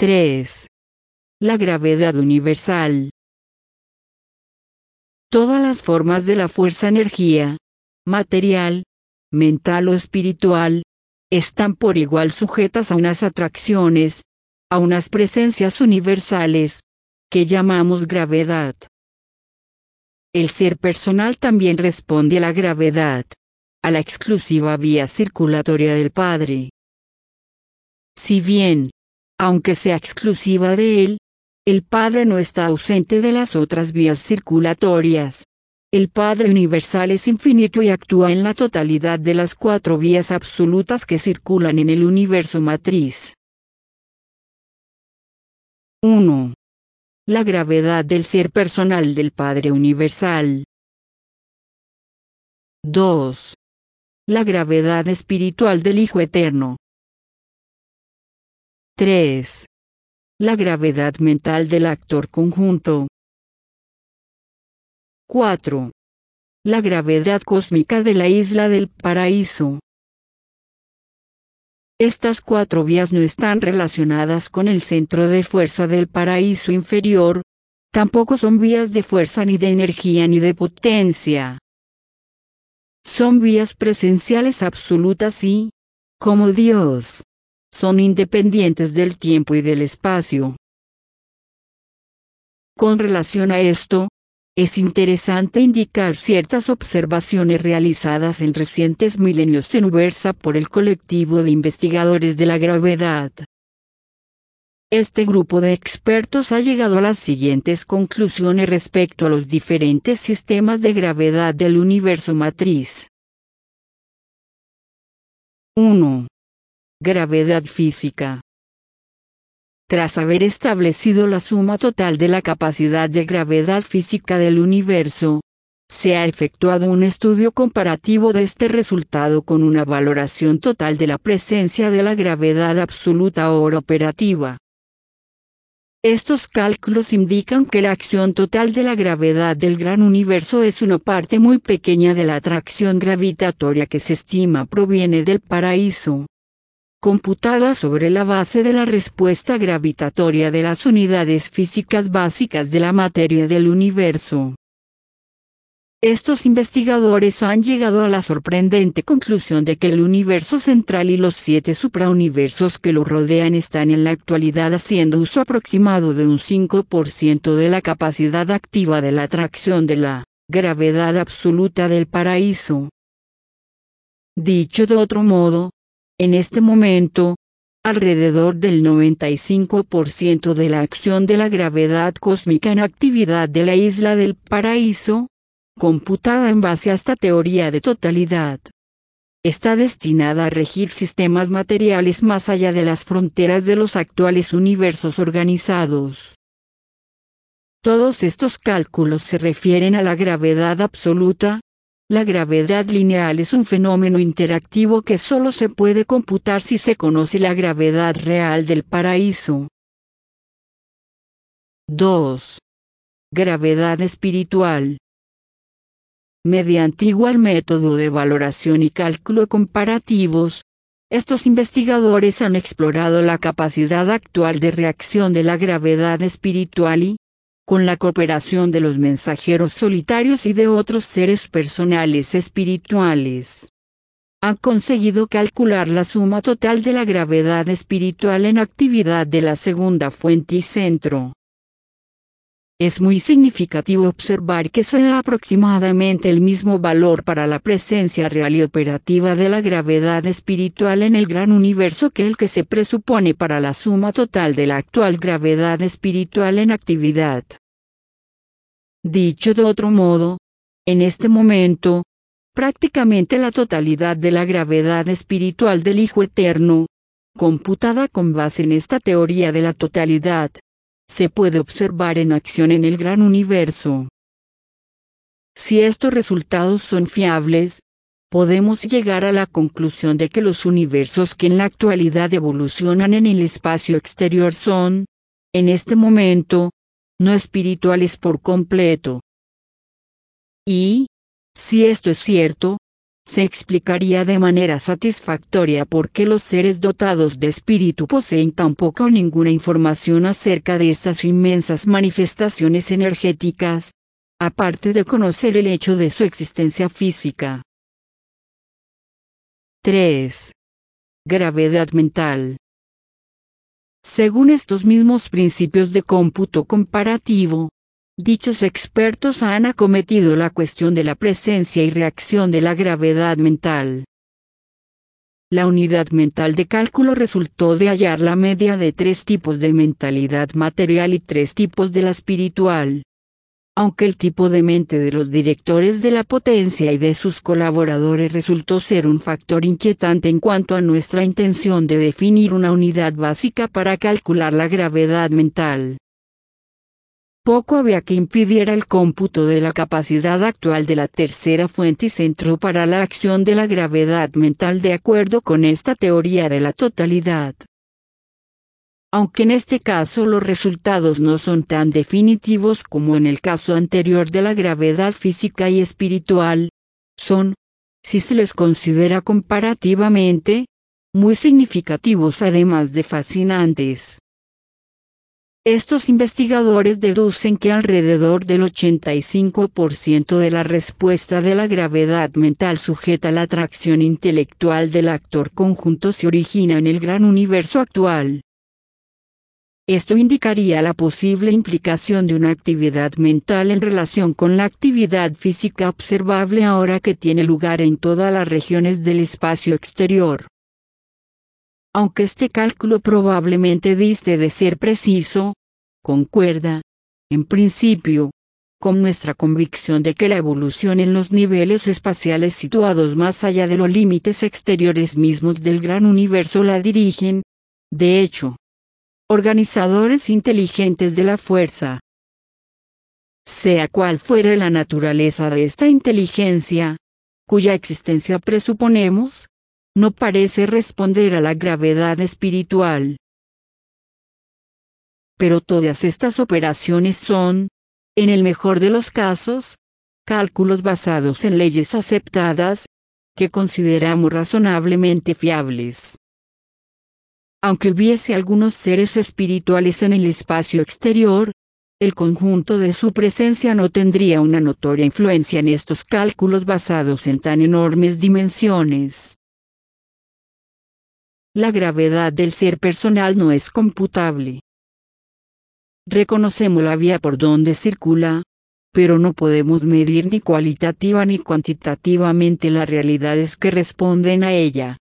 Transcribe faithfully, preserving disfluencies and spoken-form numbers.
tres. La gravedad universal. Todas las formas de la fuerza-energía, material, mental o espiritual, están por igual sujetas a unas atracciones, a unas presencias universales, que llamamos gravedad. El ser personal también responde a la gravedad, a la exclusiva vía circulatoria del Padre. Si bien, aunque sea exclusiva de él, el Padre no está ausente de las otras vías circulatorias. El Padre universal es infinito y actúa en la totalidad de las cuatro vías absolutas que circulan en el universo matriz. uno. La gravedad del ser personal del Padre universal. dos. La gravedad espiritual del Hijo eterno. tres. La gravedad mental del actor conjunto. cuatro. La gravedad cósmica de la isla del paraíso. Estas cuatro vías no están relacionadas con el centro de fuerza del paraíso inferior, tampoco son vías de fuerza ni de energía ni de potencia. Son vías presenciales absolutas y, como Dios, son independientes del tiempo y del espacio. Con relación a esto, es interesante indicar ciertas observaciones realizadas en recientes milenios en Ubersa por el colectivo de investigadores de la gravedad. Este grupo de expertos ha llegado a las siguientes conclusiones respecto a los diferentes sistemas de gravedad del universo matriz. uno. Gravedad física. Tras haber establecido la suma total de la capacidad de gravedad física del universo, se ha efectuado un estudio comparativo de este resultado con una valoración total de la presencia de la gravedad absoluta ahora operativa. Estos cálculos indican que la acción total de la gravedad del gran universo es una parte muy pequeña de la atracción gravitatoria que se estima proviene del paraíso, computada sobre la base de la respuesta gravitatoria de las unidades físicas básicas de la materia del universo. Estos investigadores han llegado a la sorprendente conclusión de que el universo central y los siete suprauniversos que lo rodean están en la actualidad haciendo uso aproximado de un cinco por ciento de la capacidad activa de la atracción de la gravedad absoluta del paraíso. Dicho de otro modo, en este momento, alrededor del noventa y cinco por ciento de la acción de la gravedad cósmica en actividad de la isla del paraíso, computada en base a esta teoría de totalidad, está destinada a regir sistemas materiales más allá de las fronteras de los actuales universos organizados. Todos estos cálculos se refieren a la gravedad absoluta. La gravedad lineal es un fenómeno interactivo que solo se puede computar si se conoce la gravedad real del paraíso. dos. Gravedad espiritual. Mediante igual método de valoración y cálculo comparativos, estos investigadores han explorado la capacidad actual de reacción de la gravedad espiritual y, con la cooperación de los mensajeros solitarios y de otros seres personales espirituales, han conseguido calcular la suma total de la gravedad espiritual en actividad de la segunda fuente y centro. Es muy significativo observar que se da aproximadamente el mismo valor para la presencia real y operativa de la gravedad espiritual en el gran universo que el que se presupone para la suma total de la actual gravedad espiritual en actividad. Dicho de otro modo, en este momento, prácticamente la totalidad de la gravedad espiritual del Hijo Eterno, computada con base en esta teoría de la totalidad, se puede observar en acción en el gran universo. Si estos resultados son fiables, podemos llegar a la conclusión de que los universos que en la actualidad evolucionan en el espacio exterior son, en este momento, no espirituales por completo. Y, si esto es cierto, se explicaría de manera satisfactoria por qué los seres dotados de espíritu poseen tan poca o ninguna información acerca de estas inmensas manifestaciones energéticas, aparte de conocer el hecho de su existencia física. tres. Gravedad mental. Según estos mismos principios de cómputo comparativo, dichos expertos han acometido la cuestión de la presencia y reacción de la gravedad mental. La unidad mental de cálculo resultó de hallar la media de tres tipos de mentalidad material y tres tipos de la espiritual. Aunque el tipo de mente de los directores de la potencia y de sus colaboradores resultó ser un factor inquietante en cuanto a nuestra intención de definir una unidad básica para calcular la gravedad mental. Poco había que impidiera el cómputo de la capacidad actual de la tercera fuente y centro para la acción de la gravedad mental de acuerdo con esta teoría de la totalidad. Aunque en este caso los resultados no son tan definitivos como en el caso anterior de la gravedad física y espiritual, son, si se les considera comparativamente, muy significativos además de fascinantes. Estos investigadores deducen que alrededor del ochenta y cinco por ciento de la respuesta de la gravedad mental sujeta a la atracción intelectual del actor conjunto se origina en el gran universo actual. Esto indicaría la posible implicación de una actividad mental en relación con la actividad física observable ahora que tiene lugar en todas las regiones del espacio exterior. Aunque este cálculo probablemente diste de ser preciso, concuerda, en principio, con nuestra convicción de que la evolución en los niveles espaciales situados más allá de los límites exteriores mismos del gran universo la dirigen, de hecho, organizadores inteligentes de la fuerza. Sea cual fuere la naturaleza de esta inteligencia, cuya existencia presuponemos, no parece responder a la gravedad espiritual. Pero todas estas operaciones son, en el mejor de los casos, cálculos basados en leyes aceptadas, que consideramos razonablemente fiables. Aunque hubiese algunos seres espirituales en el espacio exterior, el conjunto de su presencia no tendría una notoria influencia en estos cálculos basados en tan enormes dimensiones. La gravedad del ser personal no es computable. Reconocemos la vía por donde circula, pero no podemos medir ni cualitativa ni cuantitativamente las realidades que responden a ella.